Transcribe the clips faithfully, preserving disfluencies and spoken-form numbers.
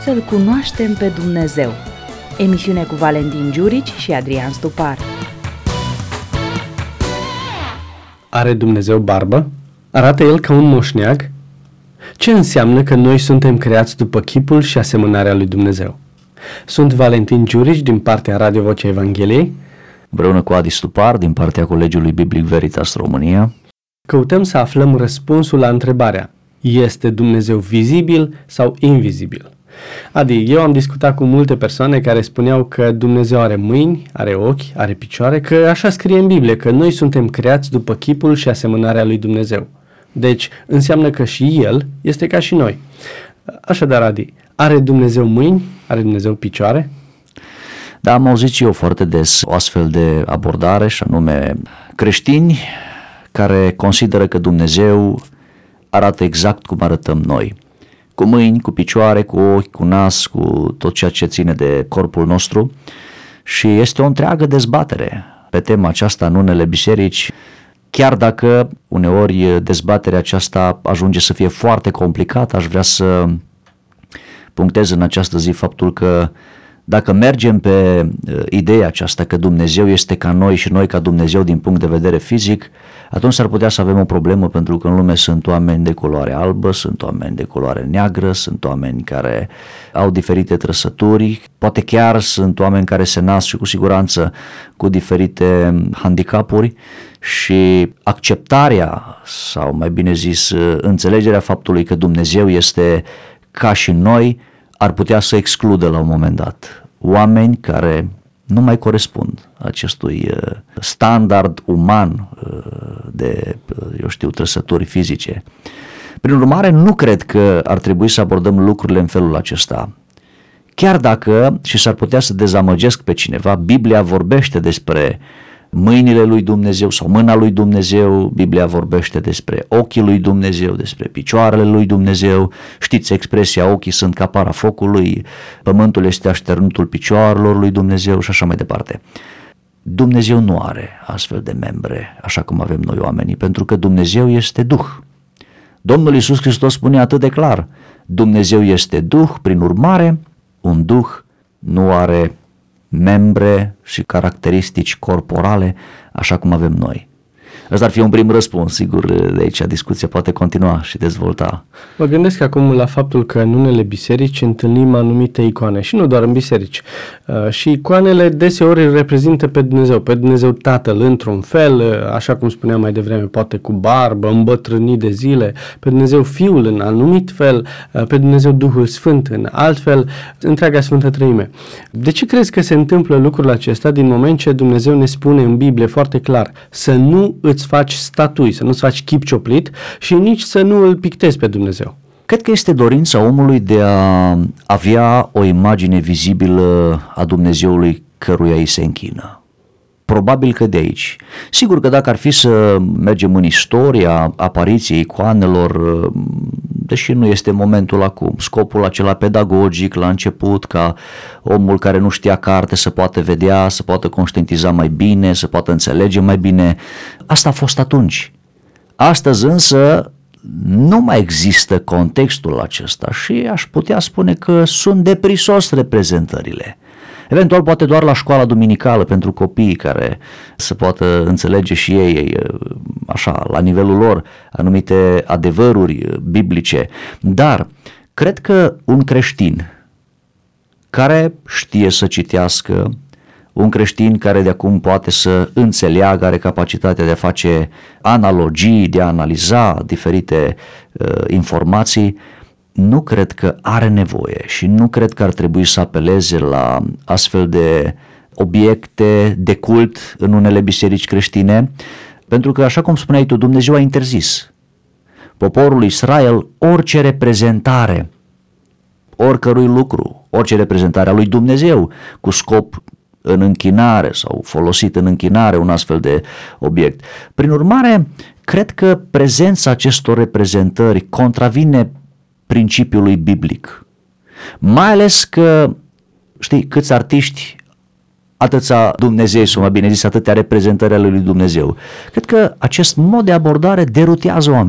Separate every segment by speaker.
Speaker 1: Să-L cunoaștem pe Dumnezeu. Emisiune cu Valentin Giurici și Adrian Stupar.
Speaker 2: Are Dumnezeu barbă? Arată El ca un moșneag? Ce înseamnă că noi suntem creați după chipul și asemănarea lui Dumnezeu? Sunt Valentin Giurici din partea Radio Vocea Evangheliei,
Speaker 3: împreună cu Adi Stupar din partea Colegiului Biblic Veritas România.
Speaker 2: Căutăm să aflăm răspunsul la întrebarea: este Dumnezeu vizibil sau invizibil? Adi, eu am discutat cu multe persoane care spuneau că Dumnezeu are mâini, are ochi, are picioare, că așa scrie în Biblie, că noi suntem creați după chipul și asemănarea lui Dumnezeu. Deci înseamnă că și El este ca și noi. Așadar, Adi, are Dumnezeu mâini? Are Dumnezeu picioare?
Speaker 3: Da, am auzit și eu foarte des o astfel de abordare, și anume creștini care consideră că Dumnezeu arată exact cum arătăm noi. Cu mâini, cu picioare, cu ochi, cu nas, cu tot ceea ce ține de corpul nostru. Și este o întreagă dezbatere pe tema aceasta în unele biserici, chiar dacă uneori dezbaterea aceasta ajunge să fie foarte complicată. Aș vrea să punctez în această zi faptul că dacă mergem pe ideea aceasta că Dumnezeu este ca noi și noi ca Dumnezeu din punct de vedere fizic, atunci s-ar putea să avem o problemă, pentru că în lume sunt oameni de culoare albă, sunt oameni de culoare neagră, sunt oameni care au diferite trăsături, poate chiar sunt oameni care se nasc și cu siguranță cu diferite handicapuri, și acceptarea, sau mai bine zis înțelegerea faptului că Dumnezeu este ca și noi ar putea să excludă la un moment dat oameni care nu mai corespund acestui standard uman de, eu știu, trăsături fizice. Prin urmare, nu cred că ar trebui să abordăm lucrurile în felul acesta. Chiar dacă, și s-ar putea să dezamăgesc pe cineva, Biblia vorbește despre mâinile lui Dumnezeu sau mâna lui Dumnezeu, Biblia vorbește despre ochii lui Dumnezeu, despre picioarele lui Dumnezeu. Știți expresia, ochii sunt ca para focului, pământul este așternutul picioarelor lui Dumnezeu și așa mai departe. Dumnezeu nu are astfel de membre, așa cum avem noi oamenii, pentru că Dumnezeu este Duh. Domnul Iisus Hristos spune atât de clar: Dumnezeu este Duh, prin urmare, un Duh nu are membre și caracteristici corporale așa cum avem noi. Ăsta ar fi un prim răspuns, sigur, de aici discuția poate continua și dezvolta.
Speaker 2: Mă gândesc acum la faptul că în unele biserici întâlnim anumite icoane, și nu doar în biserici, uh, și icoanele deseori reprezintă pe Dumnezeu, pe Dumnezeu Tatăl într-un fel, uh, așa cum spuneam mai devreme, poate cu barbă, îmbătrânit de zile, pe Dumnezeu Fiul în anumit fel, uh, pe Dumnezeu Duhul Sfânt în alt fel, întreaga Sfântă Treime. De ce crezi că se întâmplă lucrul acesta din moment ce Dumnezeu ne spune în Biblie foarte clar să nu îți faci statui, să nu-ți faci chip cioplit și nici să nu îl pictezi pe Dumnezeu?
Speaker 3: Cred că este dorința omului de a avea o imagine vizibilă a Dumnezeului căruia îi se închină. Probabil că de aici. Sigur că dacă ar fi să mergem în istoria apariției icoanelor, deși nu este momentul acum, scopul acela pedagogic la început, ca omul care nu știa carte să poată vedea, să poată conștientiza mai bine, să poată înțelege mai bine, asta a fost atunci. Astăzi însă nu mai există contextul acesta și aș putea spune că sunt de prisos reprezentările. Eventual poate doar la școala duminicală pentru copiii care să poată înțelege și ei, așa, la nivelul lor, anumite adevăruri biblice. Dar cred că un creștin care știe să citească, un creștin care de acum poate să înțeleagă, are capacitatea de a face analogii, de a analiza diferite uh, informații, nu cred că are nevoie și nu cred că ar trebui să apeleze la astfel de obiecte de cult în unele biserici creștine, pentru că, așa cum spuneai tu, Dumnezeu a interzis poporul Israel orice reprezentare, oricărui lucru, orice reprezentare a lui Dumnezeu cu scop în închinare sau folosit în închinare un astfel de obiect. Prin urmare, cred că prezența acestor reprezentări contravine principiului biblic. Mai ales că, știi, câți artiști, atâția Dumnezei, sau mai bine zis, atâtea reprezentări ale lui Dumnezeu. Cred că acest mod de abordare derutează oamenii.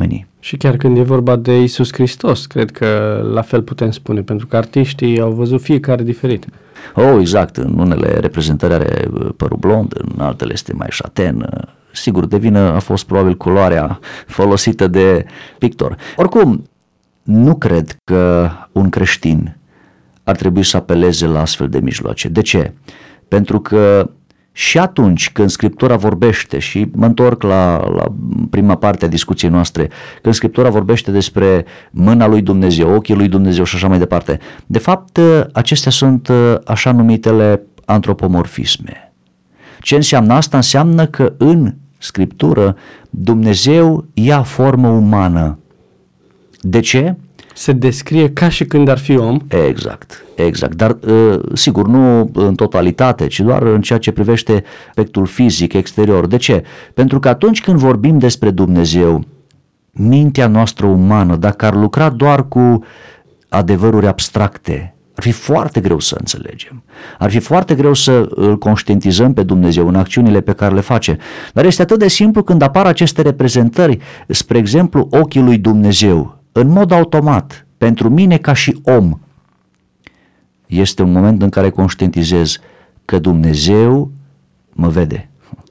Speaker 2: Și chiar când e vorba de Iisus Hristos, cred că la fel putem spune, pentru că artiștii au văzut fiecare diferit.
Speaker 3: Oh, exact, în unele reprezentări are părul blond, în altele este mai șaten. Sigur, de vină a fost probabil culoarea folosită de pictor. Oricum, nu cred că un creștin ar trebui să apeleze la astfel de mijloace. De ce? Pentru că și atunci când Scriptura vorbește, și mă întorc la, la prima parte a discuției noastre, când Scriptura vorbește despre mâna lui Dumnezeu, ochii lui Dumnezeu și așa mai departe, de fapt acestea sunt așa numitele antropomorfisme. Ce înseamnă asta? Înseamnă că în Scriptură Dumnezeu ia formă umană. De ce?
Speaker 2: Se descrie ca și când ar fi om.
Speaker 3: Exact, exact, dar sigur nu în totalitate, ci doar în ceea ce privește aspectul fizic, exterior. De ce? Pentru că atunci când vorbim despre Dumnezeu, mintea noastră umană, dacă ar lucra doar cu adevăruri abstracte, ar fi foarte greu să înțelegem. Ar fi foarte greu să îl conștientizăm pe Dumnezeu în acțiunile pe care le face. Dar este atât de simplu când apar aceste reprezentări, spre exemplu ochii lui Dumnezeu. În mod automat, pentru mine ca și om, este un moment în care conștientizez că Dumnezeu mă vede.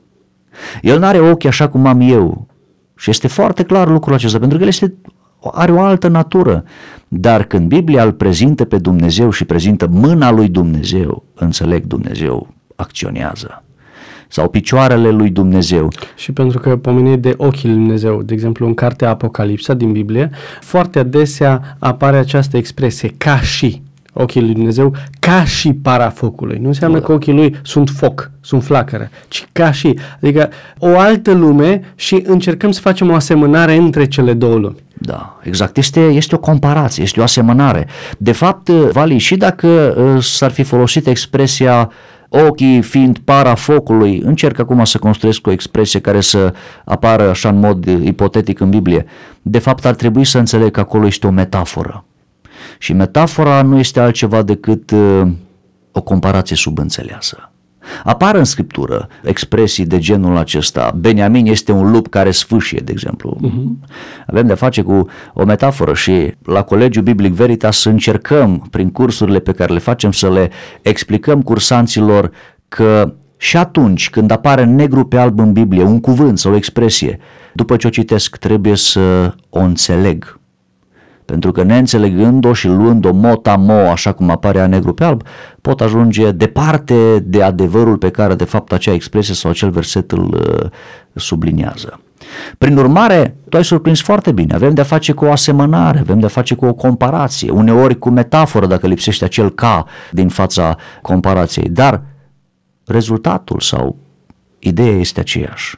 Speaker 3: El nu are ochi așa cum am eu și este foarte clar lucrul acesta, pentru că el este, are o altă natură. Dar când Biblia îl prezintă pe Dumnezeu și prezintă mâna lui Dumnezeu, înțeleg, Dumnezeu acționează. Sau picioarele lui Dumnezeu.
Speaker 2: Și pentru că pomeneai de ochii lui Dumnezeu, de exemplu în cartea Apocalipsa din Biblie, foarte adesea apare această expresie, ca și ochii lui Dumnezeu, ca și para focului. Nu înseamnă da. că ochii lui sunt foc, sunt flacără, ci ca și, adică o altă lume și încercăm să facem o asemănare între cele două lumi.
Speaker 3: Da, exact. Este, este o comparație, este o asemănare. De fapt, Vali, și dacă uh, s-ar fi folosit expresia ochii fiind para focului, încerc acum să construiesc o expresie care să apară așa în mod ipotetic în Biblie. De fapt ar trebui să înțeleg că acolo este o metaforă. Și metafora nu este altceva decât uh, o comparație subînțeleasă. Apar în Scriptură expresii de genul acesta. Beniamin este un lup care sfâșie, de exemplu. Uh-huh. Avem de-a face cu o metaforă și la Colegiul Biblic Veritas încercăm, prin cursurile pe care le facem, să le explicăm cursanților că și atunci când apare negru pe alb în Biblie un cuvânt sau o expresie, după ce o citesc trebuie să o înțeleg. Pentru că neînțelegând-o și luând-o mot-a-mo, așa cum apare a negru pe alb, pot ajunge departe de adevărul pe care de fapt acea expresie sau acel verset îl uh, subliniază. Prin urmare, tu ai surprins foarte bine, avem de-a face cu o asemănare, avem de-a face cu o comparație, uneori cu metaforă dacă lipsește acel ca din fața comparației, dar rezultatul sau ideea este aceeași.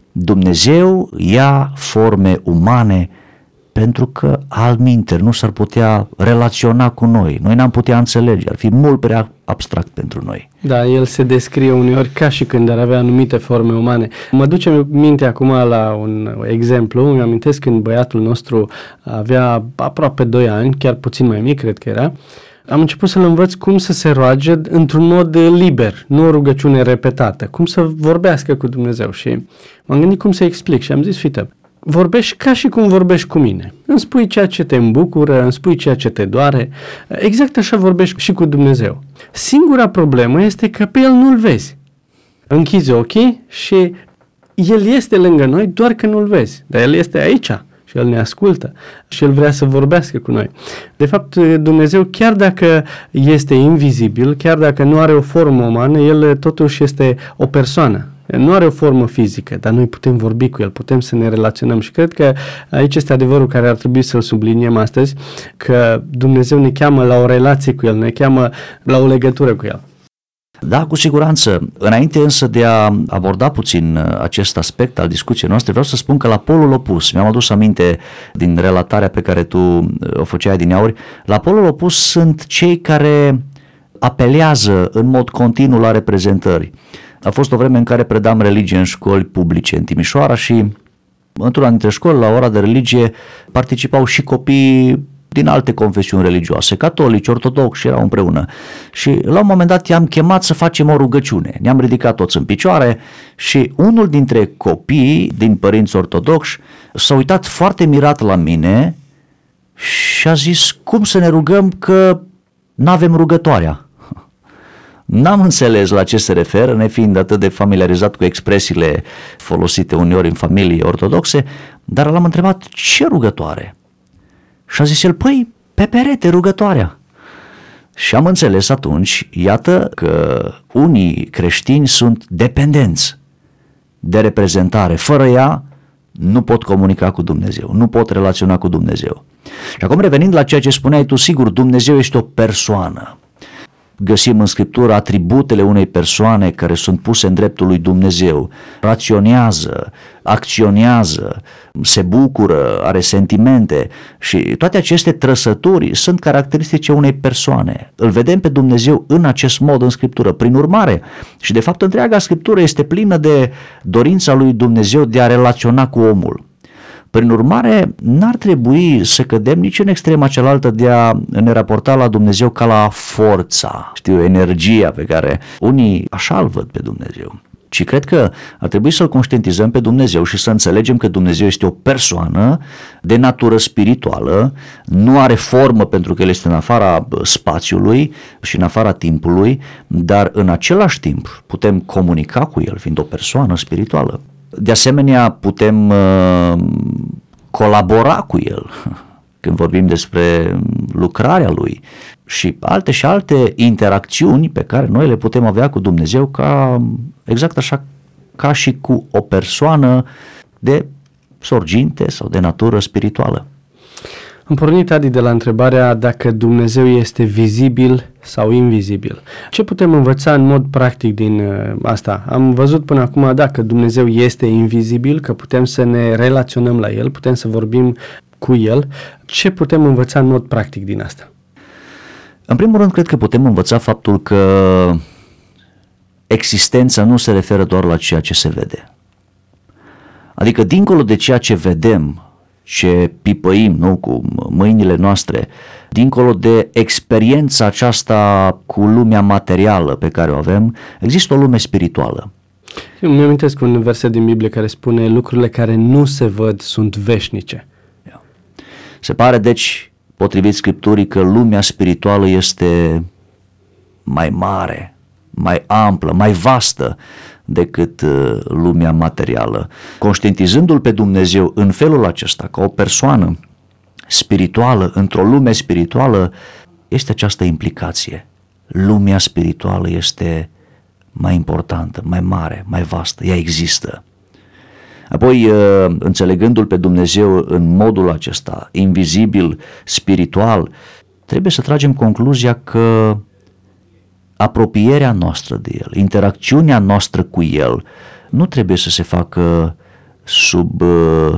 Speaker 3: Dumnezeu ia forme umane pentru că altminteri nu s-ar putea relaționa cu noi. Noi n-am putea înțelege, ar fi mult prea abstract pentru noi.
Speaker 2: Da, el se descrie uneori ca și când ar avea anumite forme umane. Mă duce minte acum la un exemplu. Îmi amintesc când băiatul nostru avea aproape doi ani, chiar puțin mai mic, cred că era. Am început să-l învăț cum să se roage într-un mod liber, nu o rugăciune repetată, cum să vorbească cu Dumnezeu. Și m-am gândit cum să explic și am zis, uite, vorbești ca și cum vorbești cu mine. Îmi spui ceea ce te îmbucură, îmi spui ceea ce te doare. Exact așa vorbești și cu Dumnezeu. Singura problemă este că pe El nu-L vezi. Închizi ochii și El este lângă noi, doar că nu-L vezi. Dar El este aici și El ne ascultă și El vrea să vorbească cu noi. De fapt, Dumnezeu, chiar dacă este invizibil, chiar dacă nu are o formă umană, El totuși este o persoană. Nu are o formă fizică, dar noi putem vorbi cu El, putem să ne relaționăm și cred că aici este adevărul care ar trebui să-l subliniem astăzi, că Dumnezeu ne cheamă la o relație cu El, ne cheamă la o legătură cu El.
Speaker 3: Da, cu siguranță. Înainte însă de a aborda puțin acest aspect al discuției noastre, vreau să spun că la polul opus, mi-am adus aminte din relatarea pe care tu o făceai adineauri, la polul opus sunt cei care apelează în mod continuu la reprezentări. A fost o vreme în care predam religie în școli publice în Timișoara și într-una dintre școli, la ora de religie, participau și copii din alte confesiuni religioase, catolici, ortodoxi, erau împreună. Și la un moment dat i-am chemat să facem o rugăciune. Ne-am ridicat toți în picioare și unul dintre copiii din părinți ortodoxi s-a uitat foarte mirat la mine și a zis: cum să ne rugăm că n-avem rugătoarea? N-am înțeles la ce se referă, nefiind atât de familiarizat cu expresiile folosite uneori în familii ortodoxe, dar l-am întrebat: ce rugătoare? Și a zis el: păi, pe perete rugătoarea. Și am înțeles atunci, iată, că unii creștini sunt dependenți de reprezentare. Fără ea nu pot comunica cu Dumnezeu, nu pot relaționa cu Dumnezeu. Și acum, revenind la ceea ce spuneai tu, sigur, Dumnezeu este o persoană. Găsim în Scriptură atributele unei persoane care sunt puse în dreptul lui Dumnezeu. Raționează, acționează, se bucură, are sentimente și toate aceste trăsături sunt caracteristice unei persoane. Îl vedem pe Dumnezeu în acest mod în Scriptură. Prin urmare, și de fapt întreaga Scriptură este plină de dorința lui Dumnezeu de a relaționa cu omul. Prin urmare, n-ar trebui să cădem nici în extrema cealaltă de a ne raporta la Dumnezeu ca la forța, știu, energia pe care unii așa îl văd pe Dumnezeu. Ci cred că ar trebui să-L conștientizăm pe Dumnezeu și să înțelegem că Dumnezeu este o persoană de natură spirituală, nu are formă pentru că El este în afara spațiului și în afara timpului, dar în același timp putem comunica cu El fiind o persoană spirituală. De asemenea, putem uh, colabora cu El când vorbim despre lucrarea Lui și alte și alte interacțiuni pe care noi le putem avea cu Dumnezeu ca, exact așa ca și cu o persoană de sorginte sau de natură spirituală.
Speaker 2: Am pornit, Adi, de la întrebarea dacă Dumnezeu este vizibil sau invizibil. Ce putem învăța în mod practic din uh, asta? Am văzut până acum, dacă Dumnezeu este invizibil, că putem să ne relaționăm la El, putem să vorbim cu El. Ce putem învăța în mod practic din asta?
Speaker 3: În primul rând, cred că putem învăța faptul că existența nu se referă doar la ceea ce se vede. Adică, dincolo de ceea ce vedem, ce pipăim, nu, cu mâinile noastre, dincolo de experiența aceasta cu lumea materială pe care o avem, există o lume spirituală.
Speaker 2: Eu mi amintesc un verset din Biblie care spune: lucrurile care nu se văd sunt veșnice.
Speaker 3: Se pare, deci, potrivit Scripturii, că lumea spirituală este mai mare, mai amplă, mai vastă decât uh, lumea materială. Conștientizându-L pe Dumnezeu în felul acesta, ca o persoană spirituală, într-o lume spirituală, este această implicație. Lumea spirituală este mai importantă, mai mare, mai vastă, ea există. Apoi, uh, înțelegându-L pe Dumnezeu în modul acesta, invizibil, spiritual, trebuie să tragem concluzia că apropierea noastră de El, interacțiunea noastră cu El, nu trebuie să se facă sub uh,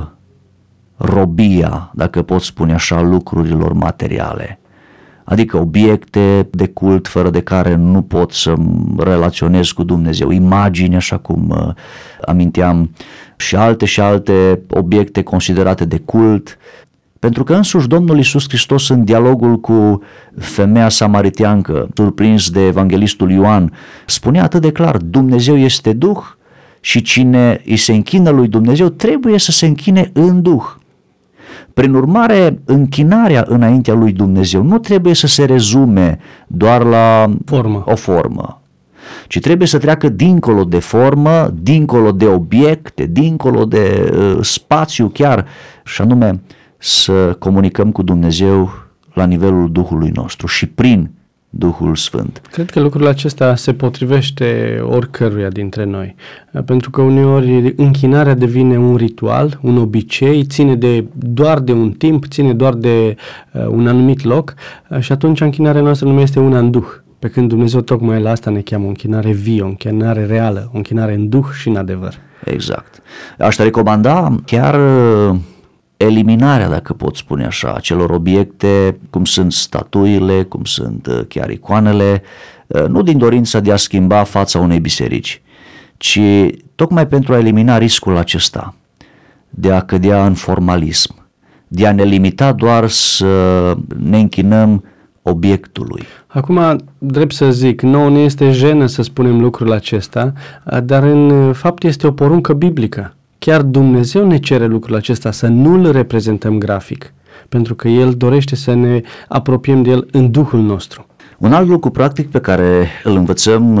Speaker 3: robia, dacă pot spune așa, lucrurilor materiale. Adică obiecte de cult fără de care nu pot să relaționez cu Dumnezeu, imagini, așa cum uh, aminteam, și alte și alte obiecte considerate de cult. Pentru că însuși Domnul Iisus Hristos, în dialogul cu femeia samariteancă, surprins de evanghelistul Ioan, spunea atât de clar: Dumnezeu este Duh și cine îi se închină lui Dumnezeu trebuie să se închine în Duh. Prin urmare, închinarea înaintea lui Dumnezeu nu trebuie să se rezume doar la
Speaker 2: formă.
Speaker 3: o formă, ci trebuie să treacă dincolo de formă, dincolo de obiecte, dincolo de uh, spațiu chiar, și anume să comunicăm cu Dumnezeu la nivelul Duhului nostru și prin Duhul Sfânt.
Speaker 2: Cred că lucrul acesta se potrivește oricăruia dintre noi, pentru că uneori închinarea devine un ritual, un obicei, ține de, doar de un timp, ține doar de uh, un anumit loc uh, și atunci închinarea noastră nu mai este una în Duh, pe când Dumnezeu tocmai la asta ne cheamă o închinare vie, o închinare reală, o închinare în Duh și în adevăr.
Speaker 3: Exact. Aș recomanda chiar eliminarea, dacă pot spune așa, acelor obiecte, cum sunt statuile, cum sunt chiar icoanele, nu din dorința de a schimba fața unei biserici, ci tocmai pentru a elimina riscul acesta de a cădea în formalism, de a ne limita doar să ne închinăm obiectului.
Speaker 2: Acum, drept să zic, nouă ne este jenă să spunem lucrul acesta, dar în fapt este o poruncă biblică. Chiar Dumnezeu ne cere lucrul acesta, să nu-L reprezentăm grafic, pentru că El dorește să ne apropiem de El în Duhul nostru.
Speaker 3: Un alt lucru practic pe care îl învățăm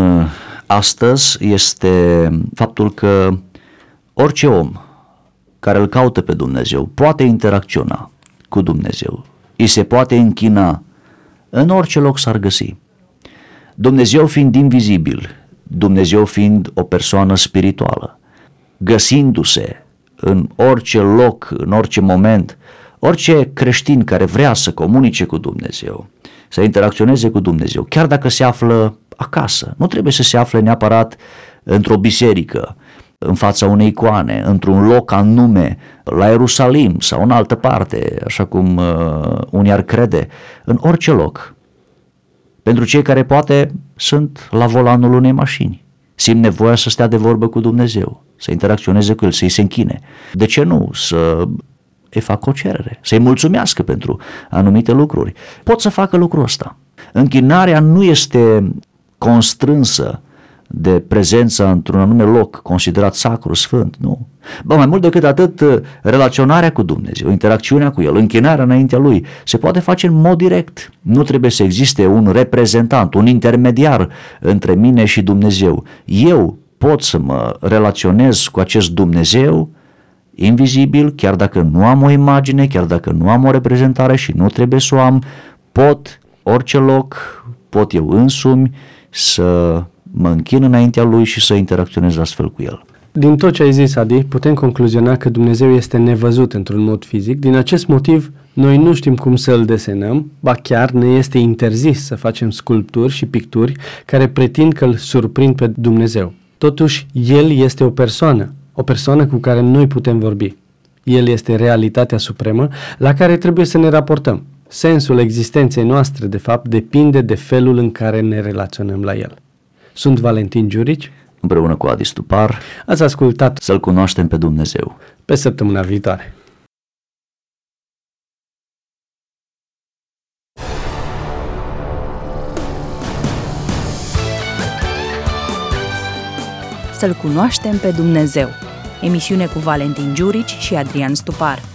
Speaker 3: astăzi este faptul că orice om care îl caută pe Dumnezeu poate interacționa cu Dumnezeu, îi se poate închina în orice loc s-ar găsi. Dumnezeu fiind invizibil, Dumnezeu fiind o persoană spirituală, găsindu-se în orice loc, în orice moment, orice creștin care vrea să comunice cu Dumnezeu, să interacționeze cu Dumnezeu, chiar dacă se află acasă, nu trebuie să se afle neapărat într-o biserică, în fața unei icoane, într-un loc anume, la Ierusalim sau în altă parte, așa cum uh, unii ar crede, în orice loc. Pentru cei care poate sunt la volanul unei mașini, simt nevoia să stea de vorbă cu Dumnezeu, să interacționeze cu El, să-i se închine. De ce nu? Să îi facă o cerere, să-i mulțumească pentru anumite lucruri. Pot să facă lucrul ăsta. Închinarea nu este constrânsă de prezența într-un anume loc considerat sacru, sfânt, nu. Bă, mai mult decât atât, relaționarea cu Dumnezeu, interacțiunea cu El, închinarea înaintea Lui, se poate face în mod direct. Nu trebuie să existe un reprezentant, un intermediar între mine și Dumnezeu. Eu pot să mă relaționez cu acest Dumnezeu invizibil, chiar dacă nu am o imagine, chiar dacă nu am o reprezentare și nu trebuie să o am, pot orice loc, pot eu însumi să mă închin înaintea Lui și să interacționez astfel cu El.
Speaker 2: Din tot ce ai zis, Adi, putem concluziona că Dumnezeu este nevăzut într-un mod fizic. Din acest motiv, noi nu știm cum să îl desenăm, ba chiar ne este interzis să facem sculpturi și picturi care pretind că îl surprind pe Dumnezeu. Totuși, El este o persoană, o persoană cu care noi putem vorbi. El este realitatea supremă la care trebuie să ne raportăm. Sensul existenței noastre, de fapt, depinde de felul în care ne relaționăm la El. Sunt Valentin Giurici.
Speaker 3: Împreună cu Adi Stupar.
Speaker 2: Ați ascultat
Speaker 3: Să-L cunoaștem pe Dumnezeu.
Speaker 2: Pe săptămâna viitoare.
Speaker 1: Să-L cunoaștem pe Dumnezeu. Emisiune cu Valentin Giurici și Adrian Stupar.